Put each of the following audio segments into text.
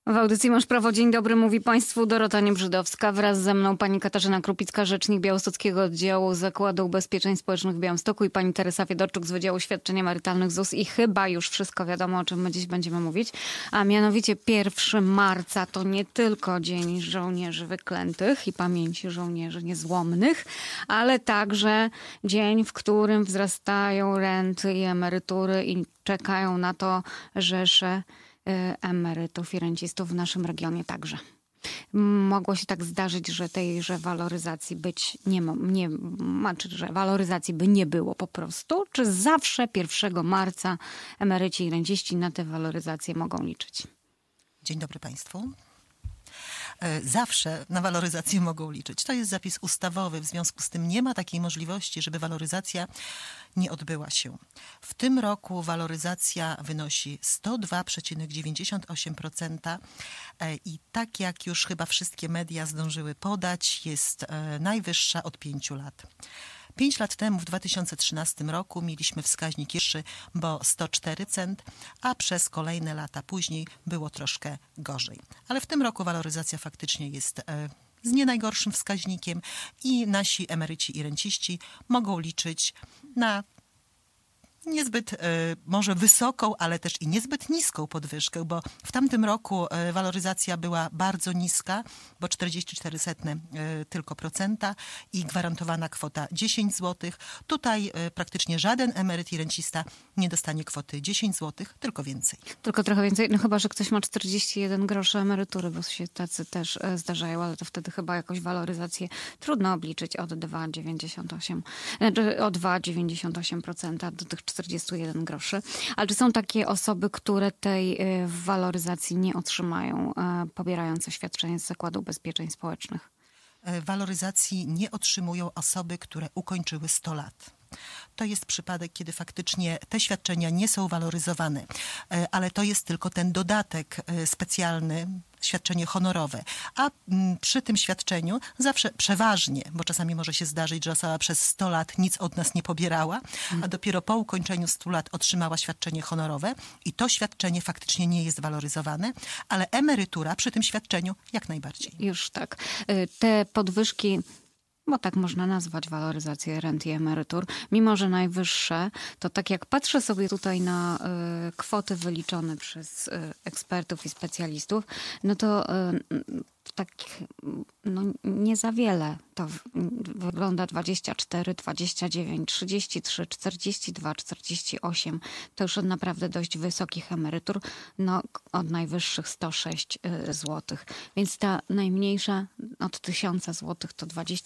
W audycji Masz Prawo. Dzień dobry, mówi Państwu Dorota Niebrzydowska. Wraz ze mną pani Katarzyna Krupicka, rzecznik Białostockiego Oddziału Zakładu Ubezpieczeń Społecznych w Białymstoku i pani Teresa Fiedorczuk z Wydziału Świadczeń Emerytalnych ZUS. I chyba już wszystko wiadomo, o czym my dziś będziemy mówić. A mianowicie 1 marca to nie tylko Dzień Żołnierzy Wyklętych i pamięci żołnierzy niezłomnych, ale także dzień, w którym wzrastają renty i emerytury i czekają na to rzesze emerytów i rencistów w naszym regionie także. Mogło się tak zdarzyć, że tejże waloryzacji być czy że waloryzacji by nie było po prostu? Czy zawsze 1 marca emeryci i renciści na te waloryzacje mogą liczyć? Dzień dobry Państwu. Zawsze na waloryzację mogą liczyć. To jest zapis ustawowy, w związku z tym nie ma takiej możliwości, żeby waloryzacja nie odbyła się. W tym roku waloryzacja wynosi 102,98% i tak jak już chyba wszystkie media zdążyły podać, jest najwyższa od 5 lat. 5 lat temu, w 2013 roku, mieliśmy wskaźnik wyższy, bo 104%, a przez kolejne lata później było troszkę gorzej. Ale w tym roku waloryzacja faktycznie jest z nie najgorszym wskaźnikiem i nasi emeryci i renciści mogą liczyć na niezbyt może wysoką, ale też i niezbyt niską podwyżkę, bo w tamtym roku waloryzacja była bardzo niska, bo 44 tylko procenta i gwarantowana kwota 10 zł. Tutaj praktycznie żaden emeryt i rencista nie dostanie kwoty 10 zł, tylko więcej. Tylko trochę więcej, no chyba że ktoś ma 41 groszy emerytury, bo się tacy też zdarzają, ale to wtedy chyba jakoś waloryzację trudno obliczyć od 2,98, znaczy o 2,98% do tych 41 groszy. Ale czy są takie osoby, które tej waloryzacji nie otrzymają, pobierające świadczenie z Zakładu Ubezpieczeń Społecznych? Waloryzacji nie otrzymują osoby, które ukończyły 100 lat. To jest przypadek, kiedy faktycznie te świadczenia nie są waloryzowane, ale to jest tylko ten dodatek specjalny, świadczenie honorowe. A przy tym świadczeniu zawsze przeważnie, bo czasami może się zdarzyć, że osoba przez 100 lat nic od nas nie pobierała, a dopiero po ukończeniu 100 lat otrzymała świadczenie honorowe i to świadczenie faktycznie nie jest waloryzowane, ale emerytura przy tym świadczeniu jak najbardziej. Już tak. Te podwyżki, bo tak można nazwać waloryzację rent i emerytur, mimo że najwyższe, to tak jak patrzę sobie tutaj na kwoty wyliczone przez ekspertów i specjalistów, no to tak no, nie za wiele. To wygląda 24, 29, 33, 42, 48. To już od naprawdę dość wysokich emerytur, no od najwyższych 106 zł. Więc ta najmniejsza od 1000 zł to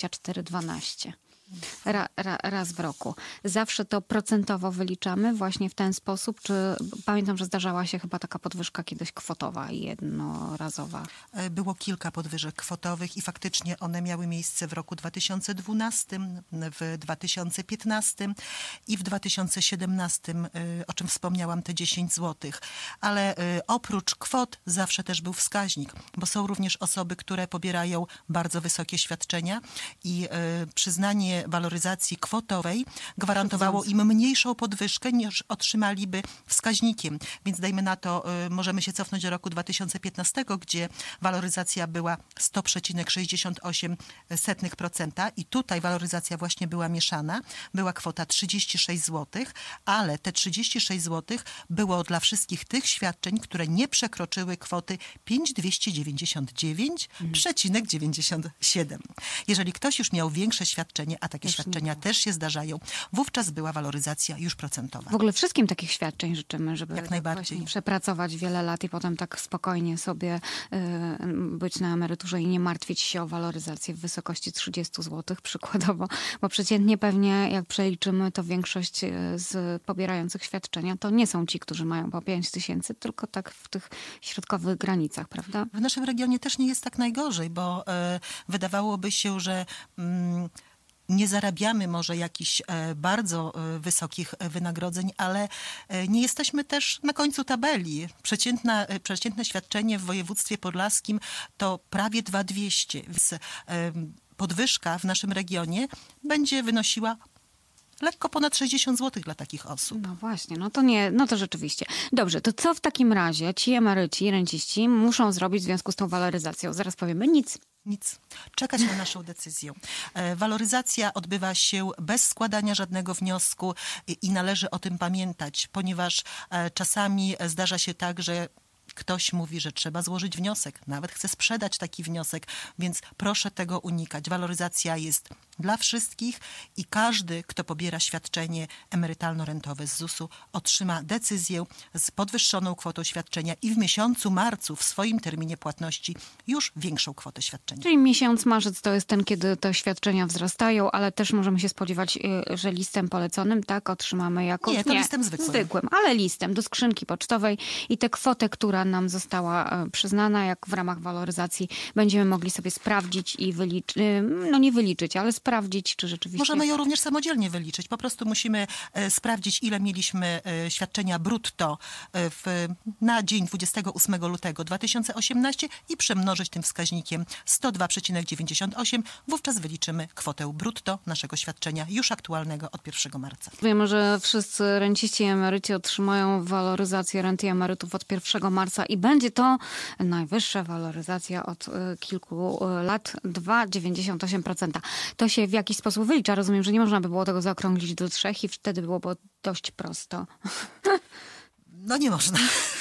24,12. Raz w roku. Zawsze to procentowo wyliczamy właśnie w ten sposób, czy pamiętam, że zdarzała się chyba taka podwyżka kiedyś kwotowa i jednorazowa. Było kilka podwyżek kwotowych i faktycznie one miały miejsce w roku 2012, w 2015 i w 2017, o czym wspomniałam, te 10 zł. Ale oprócz kwot zawsze też był wskaźnik, bo są również osoby, które pobierają bardzo wysokie świadczenia i przyznanie waloryzacji kwotowej gwarantowało im mniejszą podwyżkę niż otrzymaliby wskaźnikiem. Więc dajmy na to, możemy się cofnąć do roku 2015, gdzie waloryzacja była 100,68% i tutaj waloryzacja właśnie była mieszana. Była kwota 36 zł, ale te 36 zł było dla wszystkich tych świadczeń, które nie przekroczyły kwoty 5299,97. Jeżeli ktoś już miał większe świadczenie, a takie świadczenia też się zdarzają, wówczas była waloryzacja już procentowa. W ogóle wszystkim takich świadczeń życzymy, żeby jak najbardziej właśnie przepracować wiele lat i potem tak spokojnie sobie być na emeryturze i nie martwić się o waloryzację w wysokości 30 zł przykładowo, bo przeciętnie pewnie jak przeliczymy, to większość z pobierających świadczenia to nie są ci, którzy mają po 5000, tylko tak w tych środkowych granicach, prawda? W naszym regionie też nie jest tak najgorzej, bo wydawałoby się, że nie zarabiamy może jakichś bardzo wysokich wynagrodzeń, ale nie jesteśmy też na końcu tabeli. Przeciętne świadczenie w województwie podlaskim to prawie 2200, więc podwyżka w naszym regionie będzie wynosiła lekko ponad 60 zł dla takich osób. No właśnie, no to rzeczywiście. Dobrze, to co w takim razie ci emeryci, renciści muszą zrobić w związku z tą waloryzacją? Zaraz powiemy nic. Nic. Czekać na naszą decyzję. Waloryzacja odbywa się bez składania żadnego wniosku i należy o tym pamiętać, ponieważ czasami zdarza się tak, że ktoś mówi, że trzeba złożyć wniosek, nawet chce sprzedać taki wniosek, więc proszę tego unikać. Waloryzacja jest dla wszystkich i każdy, kto pobiera świadczenie emerytalno-rentowe z ZUS-u, otrzyma decyzję z podwyższoną kwotą świadczenia i w miesiącu marcu w swoim terminie płatności już większą kwotę świadczenia. Czyli miesiąc marzec to jest ten, kiedy te świadczenia wzrastają, ale też możemy się spodziewać, że listem poleconym, tak, otrzymamy jakąś... Nie, to listem zwykłym. Zwykłym, ale listem do skrzynki pocztowej i tę kwotę, która nam została przyznana, jak w ramach waloryzacji, będziemy mogli sobie sprawdzić i nie wyliczyć, ale sprawdzić, czy rzeczywiście... Możemy ją również samodzielnie wyliczyć. Po prostu musimy sprawdzić, ile mieliśmy świadczenia brutto na dzień 28 lutego 2018 i przemnożyć tym wskaźnikiem 102,98. Wówczas wyliczymy kwotę brutto naszego świadczenia już aktualnego od 1 marca. Wiemy, że wszyscy renciści i emeryci otrzymają waloryzację rent i emerytów od 1 marca i będzie to najwyższa waloryzacja od kilku lat, 2,98%. To się w jakiś sposób wylicza. Rozumiem, że nie można by było tego zaokrąglić do 3 i wtedy byłoby dość prosto. No nie można.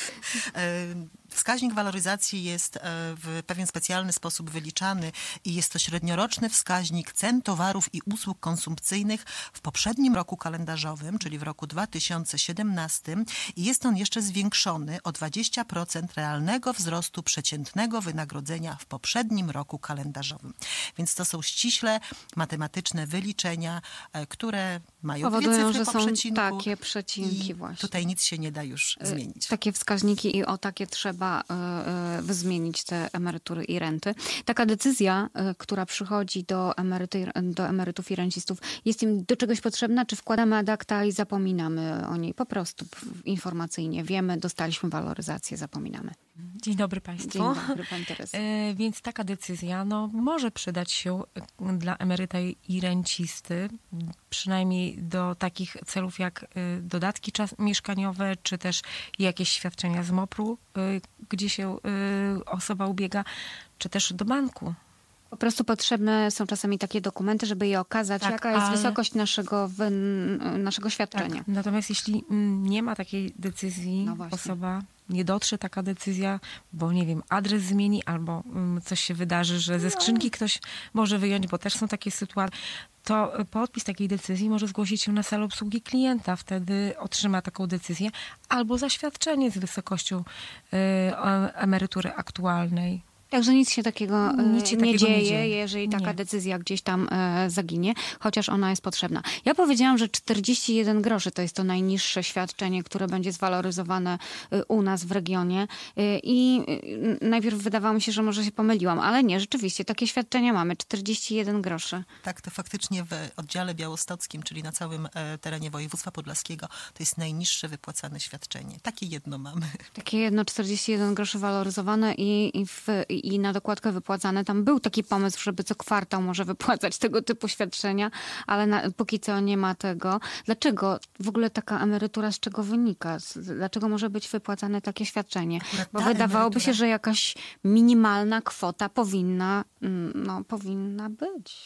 Wskaźnik waloryzacji jest w pewien specjalny sposób wyliczany i jest to średnioroczny wskaźnik cen towarów i usług konsumpcyjnych w poprzednim roku kalendarzowym, czyli w roku 2017 i jest on jeszcze zwiększony o 20% realnego wzrostu przeciętnego wynagrodzenia w poprzednim roku kalendarzowym. Więc to są ściśle matematyczne wyliczenia, które mają dwie Powodują, cyfry że po są przecinku takie przecinki i właśnie. tutaj nic się nie da już zmienić. Takie wskaźniki i o takie trzeba zmienić te emerytury i renty. Taka decyzja, która przychodzi do emerytów i rencistów, jest im do czegoś potrzebna, czy wkładamy ad acta i zapominamy o niej? Po prostu informacyjnie wiemy, dostaliśmy waloryzację, zapominamy. Dzień dobry Państwu. Dzień dobry, Pani Teresa. Więc taka decyzja może przydać się dla emeryta i rencisty, przynajmniej do takich celów jak dodatki mieszkaniowe, czy też jakieś świadczenia z MOPR-u, gdzie się osoba ubiega, czy też do banku. Po prostu potrzebne są czasami takie dokumenty, żeby je okazać, Tak, jaka jest wysokość naszego świadczenia. Tak. Natomiast jeśli nie ma takiej decyzji, No właśnie. osoba nie dotrze taka decyzja, bo nie wiem, adres zmieni albo coś się wydarzy, że ze skrzynki ktoś może wyjąć, bo też są takie sytuacje, to podpis takiej decyzji może zgłosić się na salę obsługi klienta. Wtedy otrzyma taką decyzję albo zaświadczenie z wysokością emerytury aktualnej. Także nic się takiego nie dzieje, jeżeli taka Nie. decyzja gdzieś tam zaginie, chociaż ona jest potrzebna. Ja powiedziałam, że 41 groszy to jest to najniższe świadczenie, które będzie zwaloryzowane u nas w regionie i najpierw wydawało mi się, że może się pomyliłam, ale nie, rzeczywiście takie świadczenia mamy, 41 groszy. Tak, to faktycznie w oddziale białostockim, czyli na całym terenie województwa podlaskiego, to jest najniższe wypłacane świadczenie. Takie jedno mamy. Takie jedno 41 groszy waloryzowane i na dokładkę wypłacane. Tam był taki pomysł, żeby co kwartał może wypłacać tego typu świadczenia, ale póki co nie ma tego. Dlaczego w ogóle taka emerytura, z czego wynika? Dlaczego może być wypłacane takie świadczenie? Akurat Bo ta wydawałoby się, emerytura- że jakaś minimalna kwota powinna być.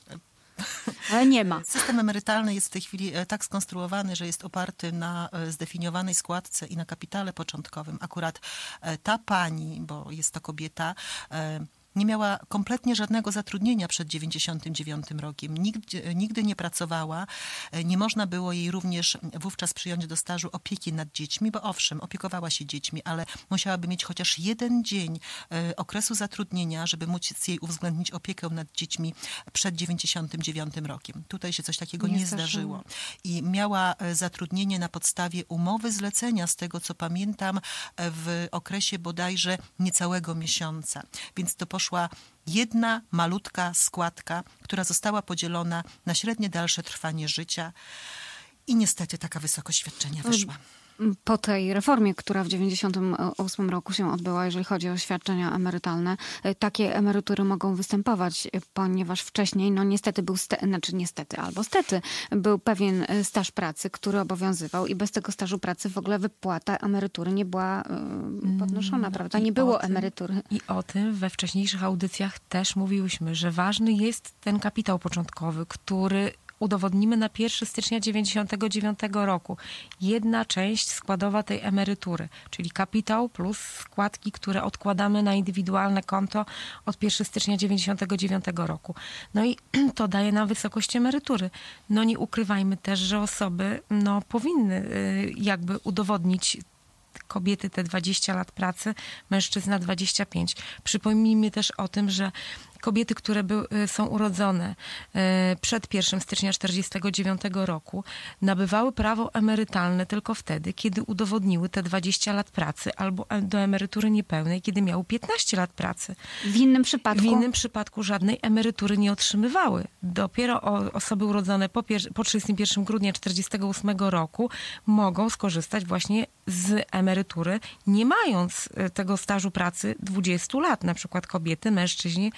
Ale nie ma. System emerytalny jest w tej chwili tak skonstruowany, że jest oparty na zdefiniowanej składce i na kapitale początkowym. Akurat ta pani, bo jest to kobieta, nie miała kompletnie żadnego zatrudnienia przed 99 rokiem. Nigdy nie pracowała. Nie można było jej również wówczas przyjąć do stażu opieki nad dziećmi, bo owszem, opiekowała się dziećmi, ale musiałaby mieć chociaż jeden dzień okresu zatrudnienia, żeby móc jej uwzględnić opiekę nad dziećmi przed 99 rokiem. Tutaj się coś takiego nie zdarzyło. I miała zatrudnienie na podstawie umowy zlecenia, z tego co pamiętam, w okresie bodajże niecałego miesiąca. Więc to poszła jedna malutka składka, która została podzielona na średnie dalsze trwanie życia i niestety taka wysokość świadczenia wyszła. Po tej reformie, która w 1998 roku się odbyła, jeżeli chodzi o świadczenia emerytalne, takie emerytury mogą występować, ponieważ wcześniej, no niestety był pewien staż pracy, który obowiązywał i bez tego stażu pracy w ogóle wypłata emerytury nie była podnoszona, prawda? Nie było emerytury. I o tym we wcześniejszych audycjach też mówiłyśmy, że ważny jest ten kapitał początkowy, który udowodnimy na 1 stycznia 1999 roku. Jedna część składowa tej emerytury, czyli kapitał plus składki, które odkładamy na indywidualne konto od 1 stycznia 1999 roku. No i to daje nam wysokość emerytury. No nie ukrywajmy też, że osoby powinny jakby udowodnić, kobiety te 20 lat pracy, mężczyzna 25. Przypomnijmy też o tym, że kobiety, które są urodzone przed 1 stycznia 1949 roku, nabywały prawo emerytalne tylko wtedy, kiedy udowodniły te 20 lat pracy albo do emerytury niepełnej, kiedy miały 15 lat pracy. W innym przypadku żadnej emerytury nie otrzymywały. Dopiero osoby urodzone po 31 grudnia 1948 roku mogą skorzystać właśnie z emerytury, nie mając tego stażu pracy 20 lat. Na przykład kobiety, mężczyźni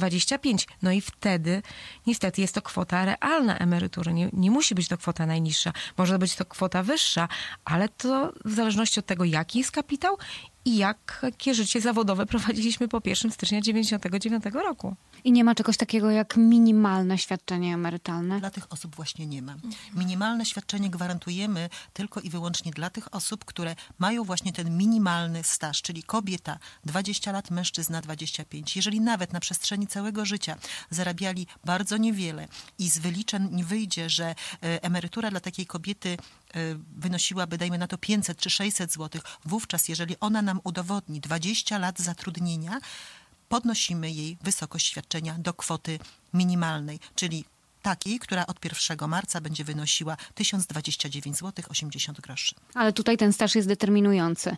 25. No i wtedy niestety jest to kwota realna emerytury. Nie musi być to kwota najniższa. Może być to kwota wyższa, ale to w zależności od tego, jaki jest kapitał i jakie życie zawodowe prowadziliśmy po 1 stycznia 1999 roku. I nie ma czegoś takiego jak minimalne świadczenie emerytalne? Dla tych osób właśnie nie ma. Minimalne świadczenie gwarantujemy tylko i wyłącznie dla tych osób, które mają właśnie ten minimalny staż, czyli kobieta 20 lat, mężczyzna 25. Jeżeli nawet na przestrzeni całego życia zarabiali bardzo niewiele i z wyliczeń wyjdzie, że emerytura dla takiej kobiety wynosiłaby, dajmy na to 500 czy 600 zł, wówczas jeżeli ona nam udowodni 20 lat zatrudnienia, podnosimy jej wysokość świadczenia do kwoty minimalnej, czyli takiej, która od 1 marca będzie wynosiła 1029 zł 80 groszy. Ale tutaj ten staż jest determinujący.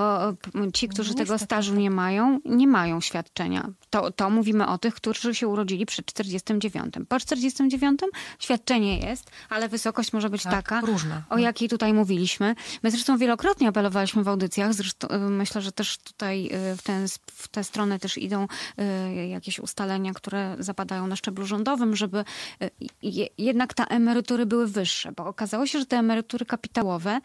Ci, którzy tego stażu nie mają świadczenia. To mówimy o tych, którzy się urodzili przed 49. Po 49 świadczenie jest, ale wysokość może być taka, różna, o jakiej tutaj mówiliśmy. My zresztą wielokrotnie apelowaliśmy w audycjach, zresztą myślę, że też tutaj w tę stronę też idą jakieś ustalenia, które zapadają na szczeblu rządowym, żeby jednak te emerytury były wyższe, bo okazało się, że te emerytury kapitałowe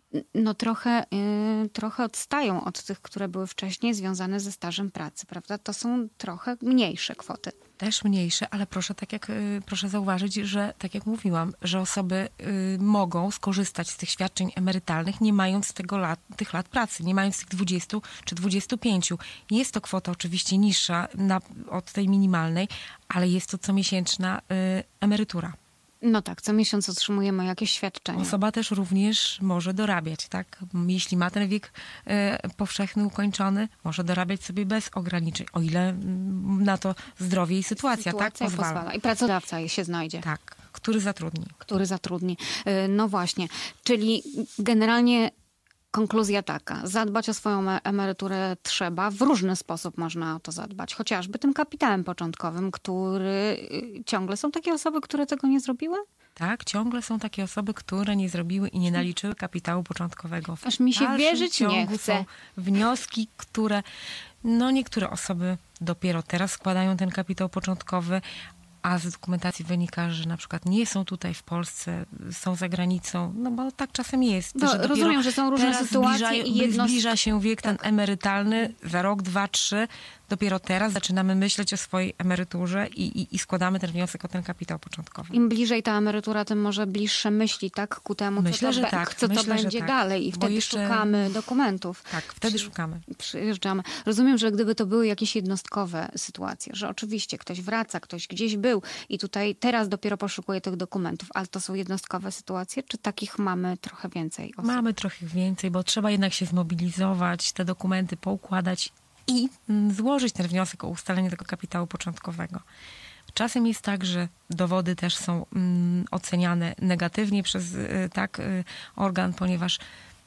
trochę odstają od tych, które były wcześniej związane ze stażem pracy, prawda? To są trochę mniejsze kwoty. Też mniejsze, ale proszę zauważyć, że tak jak mówiłam, że osoby mogą skorzystać z tych świadczeń emerytalnych, nie mając tych lat pracy, nie mając tych 20 czy 25. Jest to kwota oczywiście niższa od tej minimalnej, ale jest to comiesięczna emerytura. No tak, co miesiąc otrzymujemy jakieś świadczenie. Osoba też również może dorabiać, tak? Jeśli ma ten wiek powszechny ukończony, może dorabiać sobie bez ograniczeń, o ile na to zdrowie i sytuacja tak pozwala. I pracodawca się znajdzie. Tak, który zatrudni. No właśnie, czyli generalnie konkluzja taka, zadbać o swoją emeryturę trzeba, w różny sposób można o to zadbać, chociażby tym kapitałem początkowym, który ciągle są takie osoby, które tego nie zrobiły? Tak, ciągle są takie osoby, które nie zrobiły i nie naliczyły kapitału początkowego. Aż mi się wierzyć nie chce. Są wnioski, które niektóre osoby dopiero teraz składają ten kapitał początkowy, a z dokumentacji wynika, że na przykład nie są tutaj w Polsce, są za granicą, bo tak czasem jest. Że rozumiem, że są różne sytuacje i zbliża się wiek ten emerytalny za rok, 2, 3. Dopiero teraz zaczynamy myśleć o swojej emeryturze i składamy ten wniosek o ten kapitał początkowy. Im bliżej ta emerytura, tym może bliższe myśli, tak? Ku temu, co to będzie dalej. I wtedy szukamy dokumentów. Tak, wtedy szukamy. Przyjeżdżamy. Rozumiem, że gdyby to były jakieś jednostkowe sytuacje, że oczywiście ktoś wraca, ktoś gdzieś był i tutaj teraz dopiero poszukuje tych dokumentów, ale to są jednostkowe sytuacje, czy takich mamy trochę więcej osób? Mamy trochę więcej, bo trzeba jednak się zmobilizować, te dokumenty poukładać i złożyć ten wniosek o ustalenie tego kapitału początkowego. Czasem jest tak, że dowody też są oceniane negatywnie przez organ, ponieważ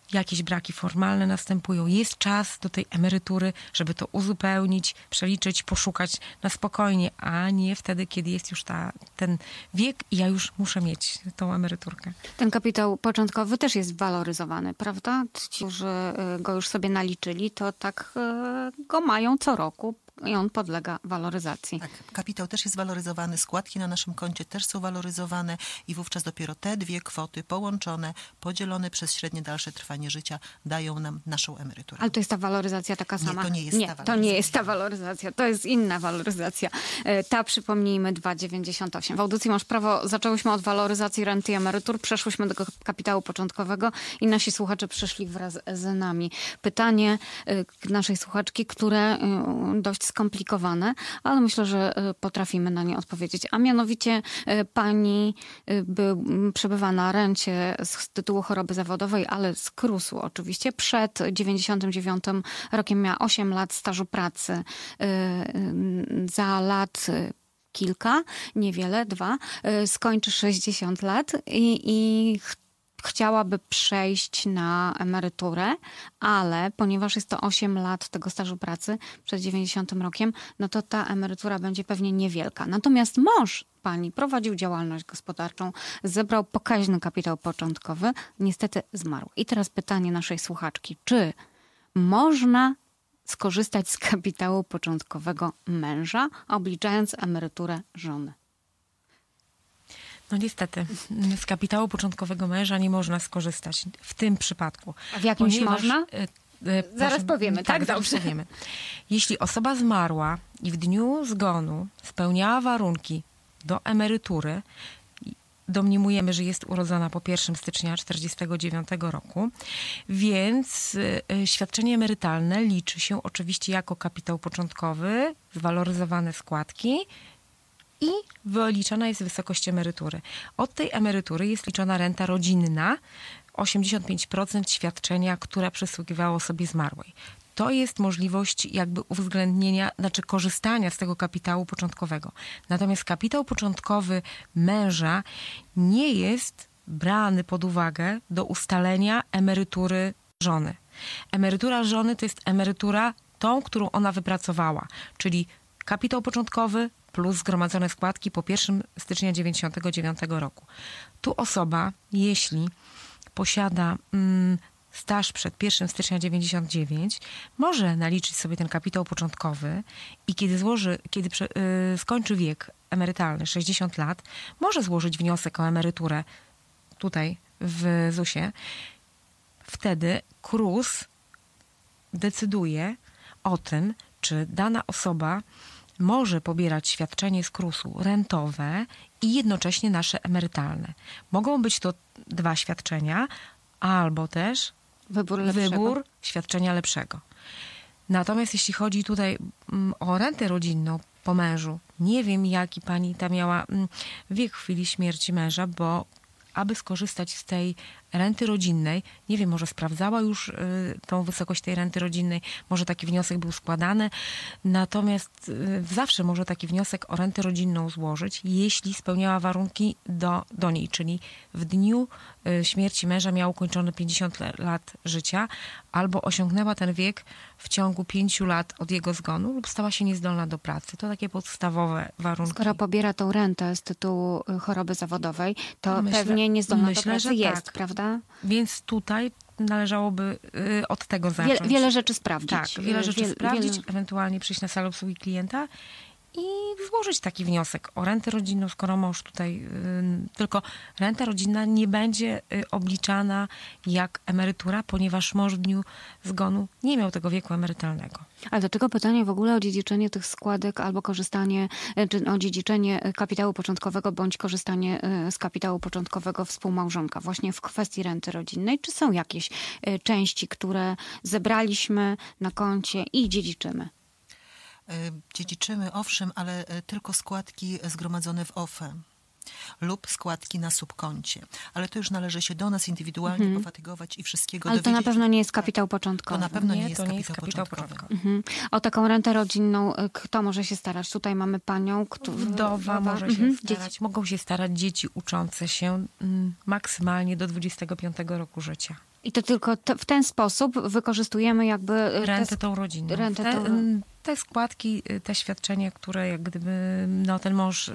jakieś braki formalne następują, jest czas do tej emerytury, żeby to uzupełnić, przeliczyć, poszukać na spokojnie, a nie wtedy, kiedy jest już ten wiek i ja już muszę mieć tą emeryturkę. Ten kapitał początkowy też jest waloryzowany, prawda? Ci, którzy go już sobie naliczyli, to tak go mają co roku i on podlega waloryzacji. Tak, kapitał też jest waloryzowany, składki na naszym koncie też są waloryzowane i wówczas dopiero te dwie kwoty połączone, podzielone przez średnie dalsze trwanie życia dają nam naszą emeryturę. Ale to jest ta waloryzacja taka sama? Nie, to nie jest ta to waloryzacja. nie jest ta waloryzacja, to jest inna waloryzacja. Ta, przypomnijmy, 2,98. W audycji Masz Prawo zaczęłyśmy od waloryzacji renty i emerytur, przeszłyśmy do kapitału początkowego i nasi słuchacze przyszli wraz z nami. Pytanie naszej słuchaczki, które dość skomplikowane, ale myślę, że potrafimy na nie odpowiedzieć. A mianowicie pani przebywa na rencie z tytułu choroby zawodowej, ale z KRUS-u oczywiście. Przed 99 rokiem miała 8 lat stażu pracy. Za lat kilka, niewiele, 2, skończy 60 lat i chciałaby przejść na emeryturę, ale ponieważ jest to 8 lat tego stażu pracy przed 90 rokiem, no to ta emerytura będzie pewnie niewielka. Natomiast mąż pani prowadził działalność gospodarczą, zebrał pokaźny kapitał początkowy, niestety zmarł. I teraz pytanie naszej słuchaczki, czy można skorzystać z kapitału początkowego męża, obliczając emeryturę żony? No niestety, z kapitału początkowego męża nie można skorzystać w tym przypadku. A w jakimś można? Zaraz powiemy, tak? Zaraz Dobrze. powiemy. Jeśli osoba zmarła i w dniu zgonu spełniała warunki do emerytury, domniemujemy, że jest urodzona po 1 stycznia 1949 roku, więc świadczenie emerytalne liczy się oczywiście jako kapitał początkowy, zwaloryzowane składki i wyliczana jest wysokość emerytury. Od tej emerytury jest liczona renta rodzinna, 85% świadczenia, które przysługiwało osobie zmarłej. To jest możliwość jakby uwzględnienia, znaczy korzystania z tego kapitału początkowego. Natomiast kapitał początkowy męża nie jest brany pod uwagę do ustalenia emerytury żony. Emerytura żony to jest emerytura tą, którą ona wypracowała, czyli kapitał początkowy plus zgromadzone składki po 1 stycznia 1999 roku. Tu osoba, jeśli posiada staż przed 1 stycznia 1999, może naliczyć sobie ten kapitał początkowy i kiedy skończy wiek emerytalny, 60 lat, może złożyć wniosek o emeryturę tutaj w ZUS-ie. Wtedy KRUS decyduje o tym, czy dana osoba może pobierać świadczenie z KRUS-u rentowe i jednocześnie nasze emerytalne. Mogą być to 2 świadczenia, albo też wybór świadczenia lepszego. Natomiast jeśli chodzi tutaj o rentę rodzinną po mężu, nie wiem, jaki pani ta miała wiek w chwili śmierci męża, bo aby skorzystać z tej renty rodzinnej, nie wiem, może sprawdzała już tą wysokość tej renty rodzinnej, może taki wniosek był składany, natomiast zawsze może taki wniosek o rentę rodzinną złożyć, jeśli spełniała warunki do niej, czyli w dniu śmierci męża miała ukończone 50 lat życia, albo osiągnęła ten wiek w ciągu 5 lat od jego zgonu lub stała się niezdolna do pracy. To takie podstawowe warunki. Skoro pobiera tą rentę z tytułu choroby zawodowej, to pewnie niezdolna do pracy jest, tak, prawda? Więc tutaj należałoby od tego zacząć. Wiele rzeczy sprawdzić. Tak, wiele rzeczy sprawdzić, ewentualnie przyjść na salę obsługi klienta i złożyć taki wniosek o rentę rodzinną, skoro mąż tutaj, tylko renta rodzinna nie będzie obliczana jak emerytura, ponieważ mąż w dniu zgonu nie miał tego wieku emerytalnego. Ale dlaczego pytanie w ogóle o dziedziczenie tych składek albo korzystanie, czy o dziedziczenie kapitału początkowego bądź korzystanie z kapitału początkowego współmałżonka właśnie w kwestii renty rodzinnej? Czy są jakieś części, które zebraliśmy na koncie i dziedziczymy? Dziedziczymy, owszem, ale tylko składki zgromadzone w OFE lub składki na subkoncie. Ale to już należy się do nas indywidualnie pofatygować i wszystkiego dowiedzieć. Ale to na pewno nie jest kapitał początkowy. To na pewno nie jest kapitał początkowy. O taką rentę rodzinną kto może się starać? Tutaj mamy panią, Wdowa może się starać. Mogą się starać dzieci uczące się maksymalnie do 25 roku życia. I to tylko w ten sposób wykorzystujemy jakby Rentę tą rodzinną. rentę Te składki, te świadczenia, które jak gdyby ten mąż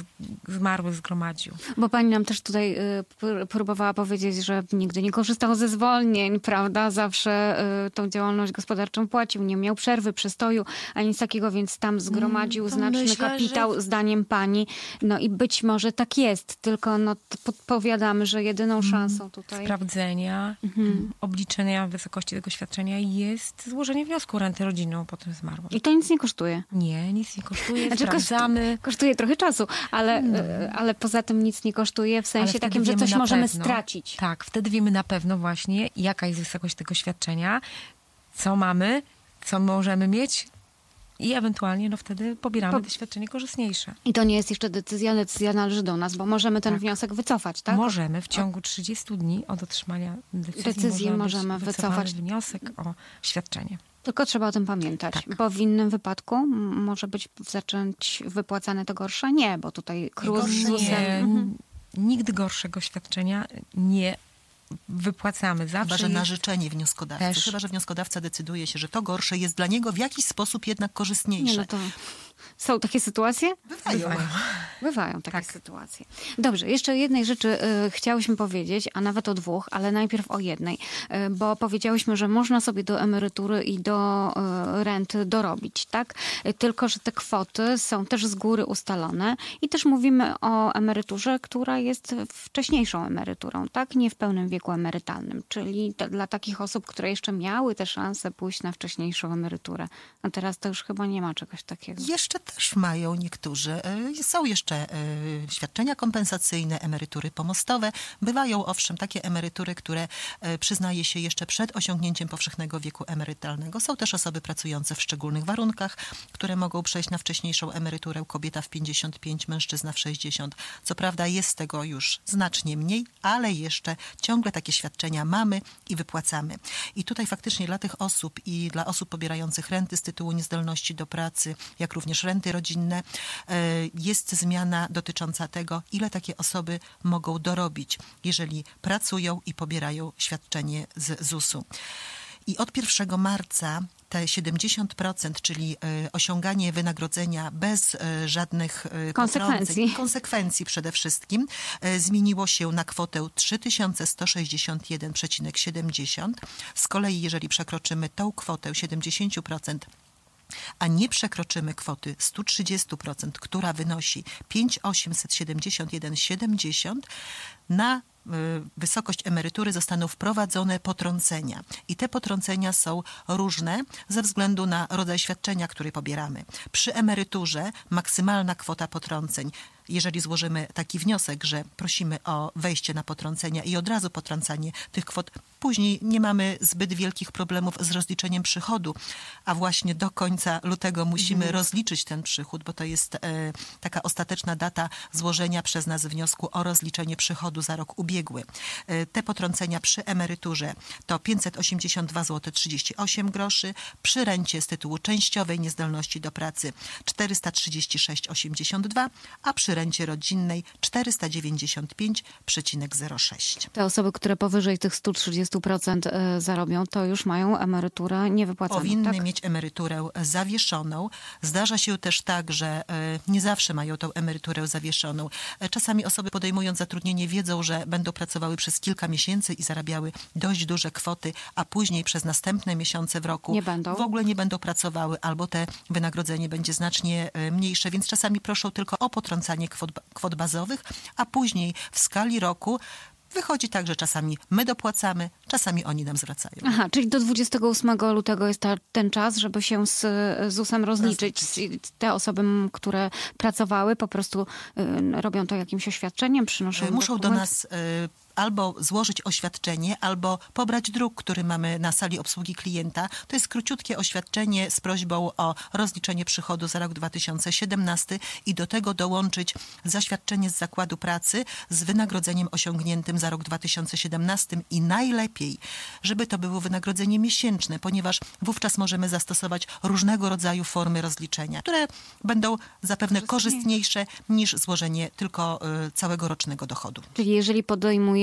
zmarły zgromadził. Bo pani nam też tutaj próbowała powiedzieć, że nigdy nie korzystał ze zwolnień, prawda? Zawsze tą działalność gospodarczą płacił, nie miał przerwy, przystoju, ani nic takiego, więc tam zgromadził To znaczny myślę, kapitał, zdaniem pani. No i być może tak jest, tylko podpowiadamy, że jedyną szansą tutaj... Sprawdzenia, obliczenia wysokości tego świadczenia jest złożenie wniosku o rentę rodzinną po tym zmarłym. I to nic nie kosztuje. Nie, nic nie kosztuje, Znaczy, sprawdzamy. Kosztuje trochę czasu, ale poza tym nic nie kosztuje w Ale sensie wtedy takim, że wiemy coś na możemy pewno. stracić. Tak, wtedy wiemy na pewno właśnie, jaka jest wysokość tego świadczenia, co mamy, co możemy mieć i ewentualnie wtedy pobieramy te świadczenie korzystniejsze. I to nie jest jeszcze decyzja należy do nas, bo możemy ten wniosek wycofać, tak? Możemy w ciągu 30 dni od otrzymania decyzji możemy być wycofać. wycofany wniosek o świadczenie. Tylko trzeba o tym pamiętać, Tak. bo w innym wypadku może być zacząć wypłacane to gorsze? Nie, bo tutaj KRUS z gorsze ZUS-em... Nigdy gorszego świadczenia nie wypłacamy. Zawsze Chyba, że jest... na życzenie wnioskodawcy. Też. Chyba, że wnioskodawca decyduje się, że to gorsze jest dla niego w jakiś sposób jednak korzystniejsze. Nie, no to są takie sytuacje? Bywają. Bywają takie Tak. sytuacje. Dobrze, jeszcze jednej rzeczy chciałyśmy powiedzieć, a nawet o dwóch, ale najpierw o jednej, bo powiedziałyśmy, że można sobie do emerytury i do renty dorobić, tak? Tylko że te kwoty są też z góry ustalone i też mówimy o emeryturze, która jest wcześniejszą emeryturą, tak? Nie w pełnym wieku emerytalnym, czyli dla takich osób, które jeszcze miały tę szansę pójść na wcześniejszą emeryturę. A teraz to już chyba nie ma czegoś takiego. Jeszcze też mają niektórzy. Są jeszcze świadczenia kompensacyjne, emerytury pomostowe. Bywają owszem takie emerytury, które przyznaje się jeszcze przed osiągnięciem powszechnego wieku emerytalnego. Są też osoby pracujące w szczególnych warunkach, które mogą przejść na wcześniejszą emeryturę. Kobieta w 55, mężczyzna w 60. Co prawda jest tego już znacznie mniej, ale jeszcze ciągle takie świadczenia mamy i wypłacamy. I tutaj faktycznie dla tych osób i dla osób pobierających renty z tytułu niezdolności do pracy, jak również renty rodzinne, jest zmiana dotycząca tego, ile takie osoby mogą dorobić, jeżeli pracują i pobierają świadczenie z ZUS-u. I od 1 marca te 70%, czyli osiąganie wynagrodzenia bez żadnych konsekwencji przede wszystkim, zmieniło się na kwotę 3161,70. Z kolei jeżeli przekroczymy tą kwotę 70%, a nie przekroczymy kwoty 130%, która wynosi 5871,70, na wysokość emerytury zostaną wprowadzone potrącenia. I te potrącenia są różne ze względu na rodzaj świadczenia, który pobieramy. Przy emeryturze maksymalna kwota potrąceń, jeżeli złożymy taki wniosek, że prosimy o wejście na potrącenia i od razu potrącanie tych kwot, później nie mamy zbyt wielkich problemów z rozliczeniem przychodu, a właśnie do końca lutego musimy rozliczyć ten przychód, bo to jest taka ostateczna data złożenia przez nas wniosku o rozliczenie przychodu za rok ubiegły. Te potrącenia przy emeryturze to 582,38 zł, przy rencie z tytułu częściowej niezdolności do pracy 436,82, a przy rencie rodzinnej 495,06. Te osoby, które powyżej tych 130% zarobią, to już mają emeryturę niewypłaconą, Powinny tak? mieć emeryturę zawieszoną. Zdarza się też tak, że nie zawsze mają tą emeryturę zawieszoną. Czasami osoby podejmując zatrudnienie wiedzą, że będą pracowały przez kilka miesięcy i zarabiały dość duże kwoty, a później przez następne miesiące w roku w ogóle nie będą pracowały albo te wynagrodzenie będzie znacznie mniejsze, więc czasami proszą tylko o potrącanie kwot bazowych, a później w skali roku wychodzi tak, że czasami my dopłacamy, czasami oni nam zwracają. Aha, czyli do 28 lutego jest ten czas, żeby się z ZUS-em rozliczyć. Te osoby, które pracowały, po prostu robią to jakimś oświadczeniem, przynoszą Muszą do dokument. nas albo złożyć oświadczenie, albo pobrać druk, który mamy na sali obsługi klienta. To jest króciutkie oświadczenie z prośbą o rozliczenie przychodu za rok 2017 i do tego dołączyć zaświadczenie z zakładu pracy z wynagrodzeniem osiągniętym za rok 2017 i najlepiej, żeby to było wynagrodzenie miesięczne, ponieważ wówczas możemy zastosować różnego rodzaju formy rozliczenia, które będą zapewne korzystniejsze niż złożenie tylko całego rocznego dochodu. Czyli jeżeli podejmujemy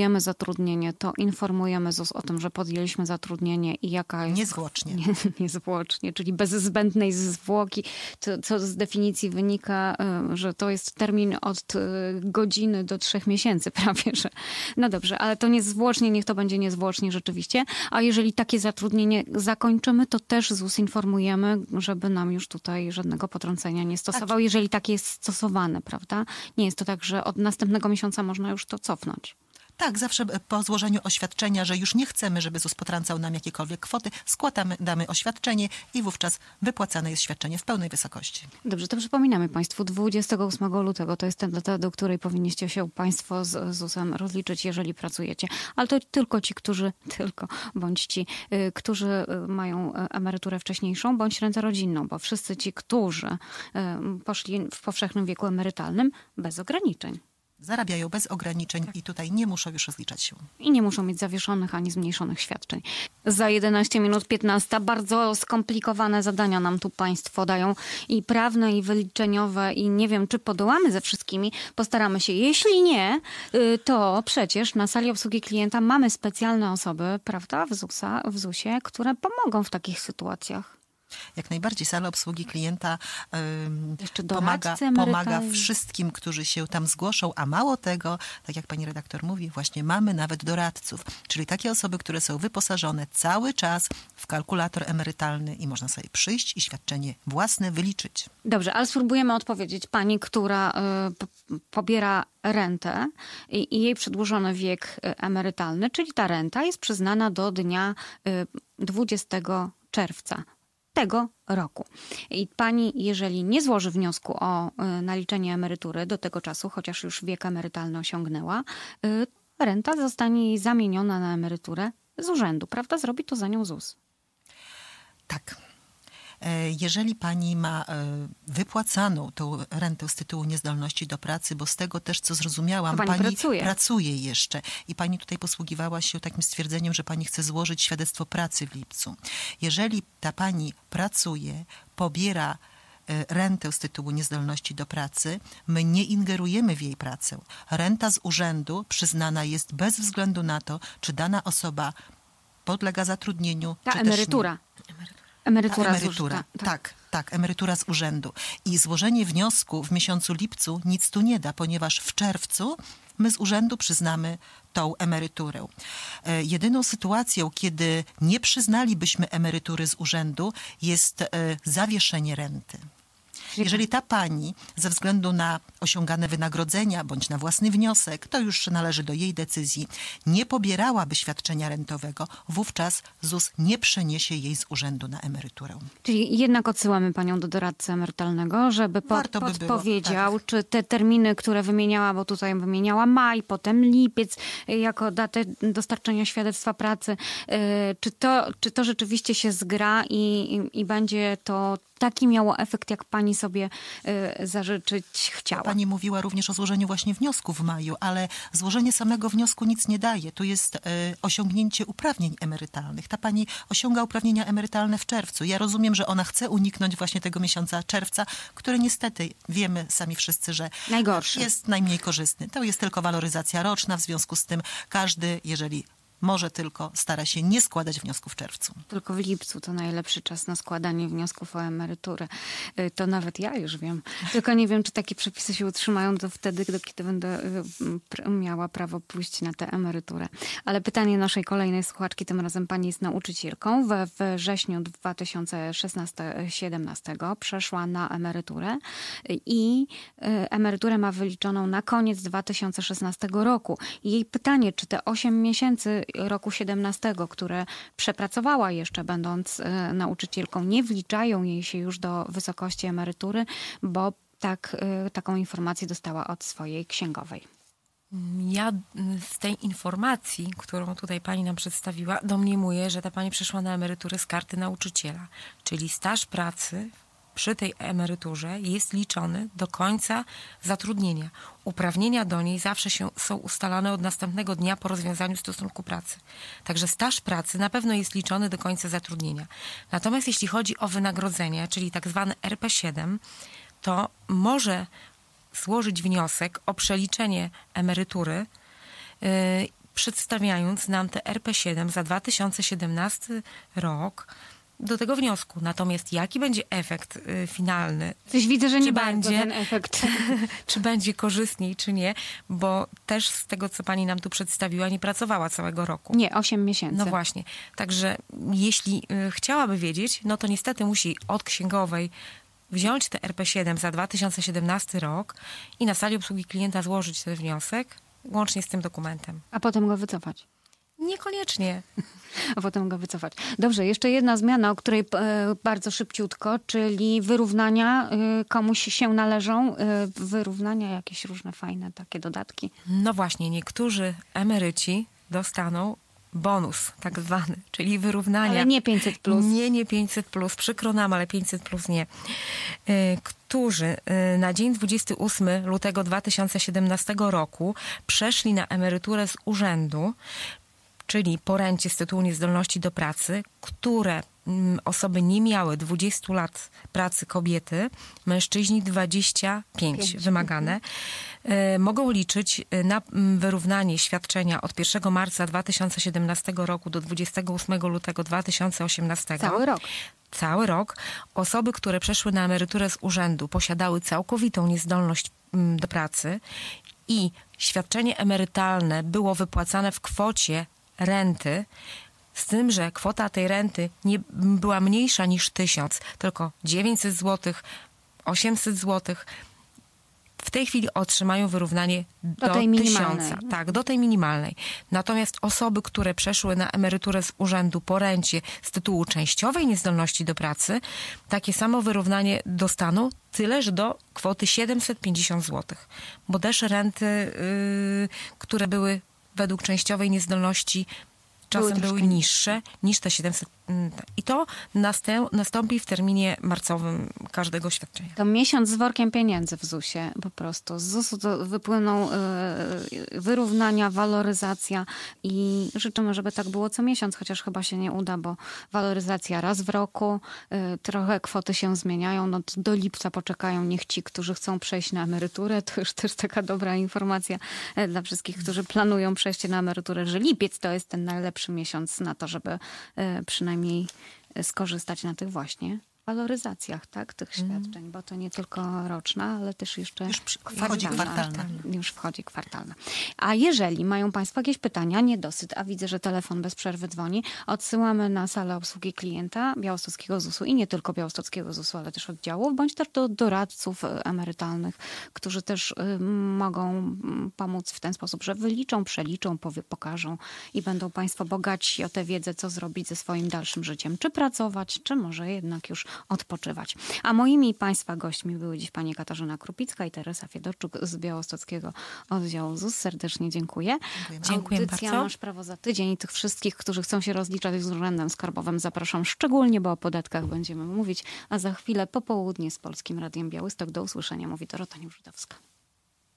podejmujemy zatrudnienie, to informujemy ZUS o tym, że podjęliśmy zatrudnienie i jaka jest... Niezwłocznie. Niezwłocznie, czyli bez zbędnej zwłoki, co z definicji wynika, że to jest termin od godziny do 3 miesięcy prawie, że... No dobrze, ale to niezwłocznie, niech to będzie niezwłocznie rzeczywiście. A jeżeli takie zatrudnienie zakończymy, to też ZUS informujemy, żeby nam już tutaj żadnego potrącenia nie stosował, jeżeli takie jest stosowane, prawda? Nie jest to tak, że od następnego miesiąca można już to cofnąć. Tak, zawsze po złożeniu oświadczenia, że już nie chcemy, żeby ZUS potrącał nam jakiekolwiek kwoty, damy oświadczenie i wówczas wypłacane jest świadczenie w pełnej wysokości. Dobrze, to przypominamy Państwu, 28 lutego to jest ten data, do której powinniście się Państwo z ZUS-em rozliczyć, jeżeli pracujecie. Ale to tylko ci, bądź ci, którzy mają emeryturę wcześniejszą, bądź rentę rodzinną, bo wszyscy ci, którzy poszli w powszechnym wieku emerytalnym, bez ograniczeń. Zarabiają bez ograniczeń i tutaj nie muszą już rozliczać się. I nie muszą mieć zawieszonych ani zmniejszonych świadczeń. Za 11 minut 15 bardzo skomplikowane zadania nam tu Państwo dają. I prawne, i wyliczeniowe. I nie wiem, czy podołamy ze wszystkimi. Postaramy się. Jeśli nie, to przecież na sali obsługi klienta mamy specjalne osoby, prawda, w ZUS-ie, które pomogą w takich sytuacjach. Jak najbardziej sala obsługi klienta Jeszcze pomaga doradcy emerytalni. wszystkim, którzy się tam zgłoszą, a mało tego, tak jak pani redaktor mówi, właśnie mamy nawet doradców, czyli takie osoby, które są wyposażone cały czas w kalkulator emerytalny i można sobie przyjść i świadczenie własne wyliczyć. Dobrze, ale spróbujemy odpowiedzieć pani, która pobiera rentę i jej przedłużony wiek emerytalny, czyli ta renta jest przyznana do dnia 20 czerwca. Tego roku. I pani, jeżeli nie złoży wniosku o naliczenie emerytury do tego czasu, chociaż już wiek emerytalny osiągnęła, renta zostanie jej zamieniona na emeryturę z urzędu, prawda? Zrobi to za nią ZUS. Tak. Jeżeli pani ma wypłacaną tą rentę z tytułu niezdolności do pracy, bo z tego też, co zrozumiałam, pani pracuje jeszcze i pani tutaj posługiwała się takim stwierdzeniem, że pani chce złożyć świadectwo pracy w lipcu. Jeżeli ta pani pracuje, pobiera rentę z tytułu niezdolności do pracy, my nie ingerujemy w jej pracę. Renta z urzędu przyznana jest bez względu na to, czy dana osoba podlega zatrudnieniu, Ta czy emerytura. też nie. Emerytura. Tak, emerytura z urzędu. I złożenie wniosku w miesiącu lipcu nic tu nie da, ponieważ w czerwcu my z urzędu przyznamy tą emeryturę. Jedyną sytuacją, kiedy nie przyznalibyśmy emerytury z urzędu, jest zawieszenie renty. Jeżeli ta pani ze względu na osiągane wynagrodzenia bądź na własny wniosek, to już należy do jej decyzji, nie pobierałaby świadczenia rentowego, wówczas ZUS nie przeniesie jej z urzędu na emeryturę. Czyli jednak odsyłamy panią do doradcy emerytalnego, żeby podpowiedział, czy te terminy, które wymieniała, bo tutaj wymieniała maj, potem lipiec, jako datę dostarczenia świadectwa pracy, czy to rzeczywiście się zgra i będzie to taki miało efekt, jak pani sobie zażyczyć chciała. Pani mówiła również o złożeniu właśnie wniosku w maju, ale złożenie samego wniosku nic nie daje. Tu jest osiągnięcie uprawnień emerytalnych. Ta pani osiąga uprawnienia emerytalne w czerwcu. Ja rozumiem, że ona chce uniknąć właśnie tego miesiąca czerwca, który niestety wiemy sami wszyscy, że najgorszy. Jest najmniej korzystny. To jest tylko waloryzacja roczna, w związku z tym każdy, jeżeli może tylko stara się nie składać wniosków w czerwcu. Tylko w lipcu to najlepszy czas na składanie wniosków o emeryturę. To nawet ja już wiem. Tylko nie wiem, czy takie przepisy się utrzymają do wtedy, kiedy będę miała prawo pójść na tę emeryturę. Ale pytanie naszej kolejnej słuchaczki, tym razem pani jest nauczycielką. We wrześniu 2016-17 przeszła na emeryturę i emeryturę ma wyliczoną na koniec 2016 roku. I jej pytanie, czy te 8 miesięcy roku 17, które przepracowała jeszcze będąc nauczycielką, nie wliczają jej się już do wysokości emerytury, bo taką informację dostała od swojej księgowej. Ja z tej informacji, którą tutaj pani nam przedstawiła, domniemuję, że ta pani przeszła na emeryturę z karty nauczyciela, czyli staż pracy przy tej emeryturze jest liczony do końca zatrudnienia. Uprawnienia do niej zawsze są ustalane od następnego dnia po rozwiązaniu stosunku pracy. Także staż pracy na pewno jest liczony do końca zatrudnienia. Natomiast jeśli chodzi o wynagrodzenie, czyli tak zwane RP7, to może złożyć wniosek o przeliczenie emerytury przedstawiając nam te RP7 za 2017 rok do tego wniosku. Natomiast jaki będzie efekt finalny? Coś widzę, że nie Czy bardzo będzie- ten efekt. Czy będzie korzystniej, czy nie? Bo też z tego, co pani nam tu przedstawiła, nie pracowała całego roku. Nie, 8 miesięcy. No właśnie. Także jeśli chciałaby wiedzieć, no to niestety musi od księgowej wziąć te RP7 za 2017 rok i na sali obsługi klienta złożyć ten wniosek, łącznie z tym dokumentem. A potem go wycofać. Niekoniecznie. A potem go wycofać. Dobrze, jeszcze jedna zmiana, o której bardzo szybciutko, czyli wyrównania komuś się należą. Wyrównania, jakieś różne fajne takie dodatki. No właśnie, niektórzy emeryci dostaną bonus, tak zwany, czyli wyrównania. Ale nie 500 plus. Nie 500 plus. Przykro nam, ale 500 plus nie. Którzy na dzień 28 lutego 2017 roku przeszli na emeryturę z urzędu, czyli po rencie z tytułu niezdolności do pracy, które osoby nie miały 20 lat pracy kobiety, mężczyźni 25 wymagane, mogą liczyć na wyrównanie świadczenia od 1 marca 2017 roku do 28 lutego 2018. Cały rok. Cały rok. Osoby, które przeszły na emeryturę z urzędu, posiadały całkowitą niezdolność do pracy i świadczenie emerytalne było wypłacane w kwocie renty, z tym, że kwota tej renty nie była mniejsza niż 1000, tylko 900 zł, 800 zł. W tej chwili otrzymają wyrównanie do tej 1000. minimalnej. Tak, do tej minimalnej. Natomiast osoby, które przeszły na emeryturę z urzędu po rencie z tytułu częściowej niezdolności do pracy, takie samo wyrównanie dostaną, tyle że do kwoty 750 zł. Bo też renty, które były według częściowej niezdolności, czasem były troszkę niższe niż te 700. I to nastąpi w terminie marcowym każdego świadczenia. To miesiąc z workiem pieniędzy w ZUS-ie po prostu. Z ZUS-u to wypłyną wyrównania, waloryzacja i życzymy, żeby tak było co miesiąc, chociaż chyba się nie uda, bo waloryzacja raz w roku, trochę kwoty się zmieniają, no to do lipca poczekają, niech ci, którzy chcą przejść na emeryturę, to już też taka dobra informacja dla wszystkich, którzy planują przejście na emeryturę, że lipiec to jest ten najlepszy miesiąc na to, żeby przynajmniej skorzystać na tych właśnie waloryzacjach, tak, tych świadczeń, bo to nie tylko roczna, ale też jeszcze Już wchodzi kwartalna. Już wchodzi kwartalna. A jeżeli mają Państwo jakieś pytania, niedosyt, a widzę, że telefon bez przerwy dzwoni, odsyłamy na salę obsługi klienta Białostockiego ZUS-u i nie tylko Białostockiego ZUS-u, ale też oddziałów, bądź też do doradców emerytalnych, którzy też mogą pomóc w ten sposób, że wyliczą, przeliczą, pokażą i będą Państwo bogaci o tę wiedzę, co zrobić ze swoim dalszym życiem. Czy pracować, czy może jednak już odpoczywać. A moimi Państwa gośćmi były dziś pani Katarzyna Krupicka i Teresa Fiedorczuk z Białostockiego Oddziału ZUS. Serdecznie dziękuję. Dziękuję Audycja bardzo. Masz Prawo za tydzień i tych wszystkich, którzy chcą się rozliczać z Urzędem Skarbowym, zapraszam szczególnie, bo o podatkach będziemy mówić, a za chwilę popołudnie z Polskim Radiem Białystok. Do usłyszenia, mówi Dorota Niebrzydowska.